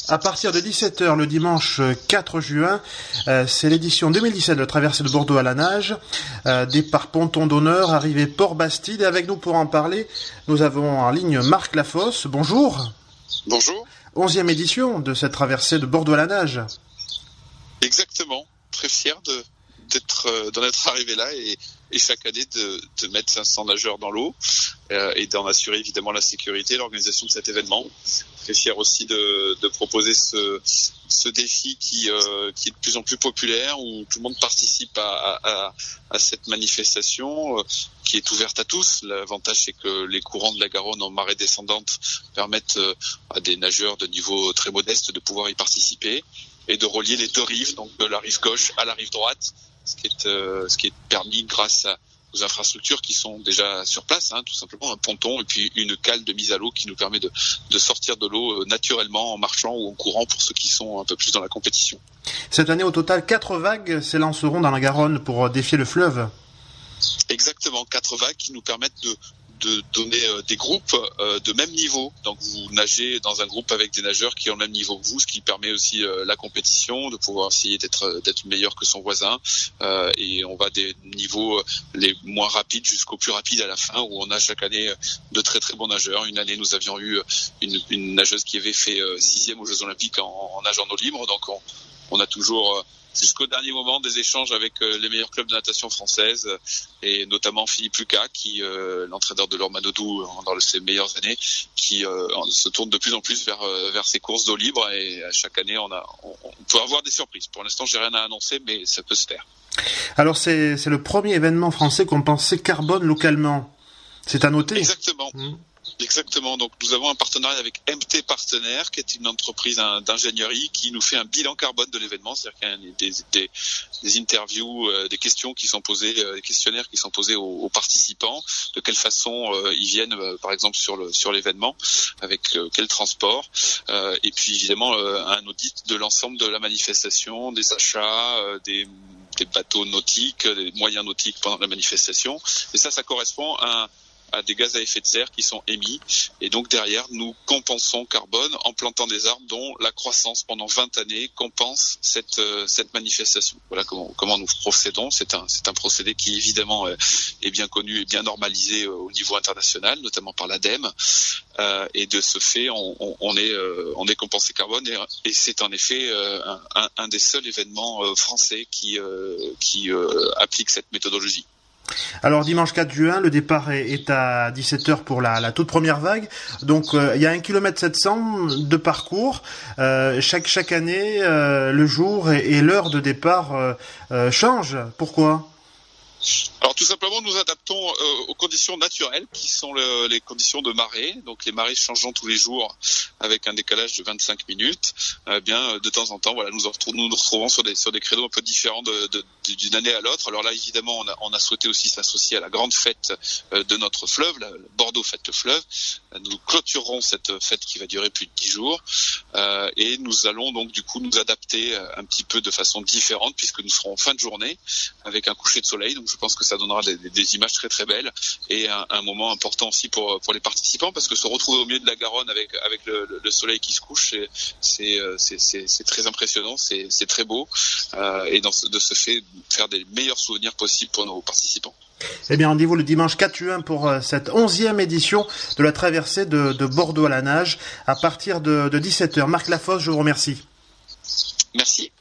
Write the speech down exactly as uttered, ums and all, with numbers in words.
À partir de dix-sept heures le dimanche quatre juin, euh, c'est l'édition deux mille dix-sept de la traversée de Bordeaux à la nage. Euh, départ ponton d'honneur, arrivée Port-Bastide. Et avec nous pour en parler, nous avons en ligne Marc Lafosse. Bonjour. Bonjour. Onzième édition de cette traversée de Bordeaux à la nage. Exactement. Très fier de, d'être, euh, d'en être arrivé là et, et chaque année de, de mettre cinq cents nageurs dans l'eau euh, et d'en assurer évidemment la sécurité et l'organisation de cet événement. Très fier aussi de, de proposer ce, ce défi qui, euh, qui est de plus en plus populaire, où tout le monde participe à, à, à cette manifestation euh, qui est ouverte à tous. L'avantage, c'est que les courants de la Garonne en marée descendante permettent euh, à des nageurs de niveau très modeste de pouvoir y participer et de relier les deux rives, donc de la rive gauche à la rive droite, ce qui est, euh, ce qui est permis grâce à, aux infrastructures qui sont déjà sur place, hein, tout simplement un ponton et puis une cale de mise à l'eau qui nous permet de, de sortir de l'eau euh, naturellement en marchant ou en courant pour ceux qui sont un peu plus dans la compétition. Cette année, au total, quatre vagues s'élanceront dans la Garonne pour défier le fleuve. Exactement, quatre vagues qui nous permettent de de donner euh, des groupes euh, de même niveau. Donc vous nagez dans un groupe avec des nageurs qui ont le même niveau que vous, ce qui permet aussi euh, la compétition, de pouvoir essayer d'être d'être meilleur que son voisin. Euh, et on va des niveaux les moins rapides jusqu'au plus rapide à la fin, où on a chaque année de très très bons nageurs. Une année, nous avions eu une, une nageuse qui avait fait euh, sixième aux Jeux Olympiques en, en nage en eau libre. Donc on, on a toujours euh, jusqu'au dernier moment des échanges avec euh, les meilleurs clubs de natation française euh, et notamment Philippe Lucas, qui euh, l'entraîneur de Laure Manodou dans ses meilleures années, qui euh, se tourne de plus en plus vers euh, vers ses courses d'eau libre, et à chaque année on a on, on peut avoir des surprises. Pour l'instant, j'ai rien à annoncer, mais ça peut se faire. Alors c'est c'est le premier événement français qu'on pensait carbone localement. C'est à noter. Exactement. Mmh. Exactement. Donc, nous avons un partenariat avec M T Partenaires, qui est une entreprise d'ingénierie qui nous fait un bilan carbone de l'événement. C'est-à-dire qu'il y a des, des, des interviews, euh, des questions qui sont posées, euh, des questionnaires qui sont posés aux, aux participants. De quelle façon euh, ils viennent, euh, par exemple, sur le sur l'événement, avec euh, quel transport. Euh, et puis, évidemment, euh, un audit de l'ensemble de la manifestation, des achats, euh, des des bateaux nautiques, des moyens nautiques pendant la manifestation. Et ça, ça correspond à un à des gaz à effet de serre qui sont émis, et donc derrière nous compensons carbone en plantant des arbres dont la croissance pendant vingt années compense cette euh, cette manifestation. Voilà comment comment nous procédons. C'est un c'est un procédé qui évidemment euh, est bien connu et bien normalisé euh, au niveau international, notamment par l'ADEME, euh, et de ce fait on, on, on est euh, on est compensé carbone, et, et c'est en effet euh, un, un des seuls événements euh, français qui euh, qui euh, applique cette méthodologie. Alors dimanche quatre juin, le départ est, est à dix-sept heures pour la, la toute première vague. Donc euh, il y a un kilomètre sept cents de parcours. Euh, chaque chaque année, euh, le jour et, et l'heure de départ euh, euh, changent. Pourquoi ? Alors tout simplement, nous adaptons euh, aux conditions naturelles qui sont le, les conditions de marée. Donc les marées changeant tous les jours avec un décalage de vingt-cinq minutes. Eh bien, de temps en temps, voilà, nous nous retrouvons, nous nous retrouvons sur des sur des créneaux un peu différents de, de, d'une année à l'autre. Alors là, évidemment, on a, on a souhaité aussi s'associer à la grande fête euh, de notre fleuve, la Bordeaux Fête Fleuve. Nous clôturerons cette fête qui va durer plus de dix jours, euh, et nous allons donc du coup nous adapter un petit peu de façon différente, puisque nous serons en fin de journée avec un coucher de soleil. Donc je pense que ça donnera des, des images très très belles, et un, un moment important aussi pour pour les participants, parce que se retrouver au milieu de la Garonne avec avec le, le soleil qui se couche, c'est c'est c'est c'est très impressionnant, c'est c'est très beau, euh, et dans ce, de ce fait faire des meilleurs souvenirs possibles pour nos participants. Eh bien, rendez-vous le dimanche quatre juin pour cette onzième édition de la traversée de, de Bordeaux à la nage à partir de, de dix-sept heures. Marc Lafosse, je vous remercie. Merci.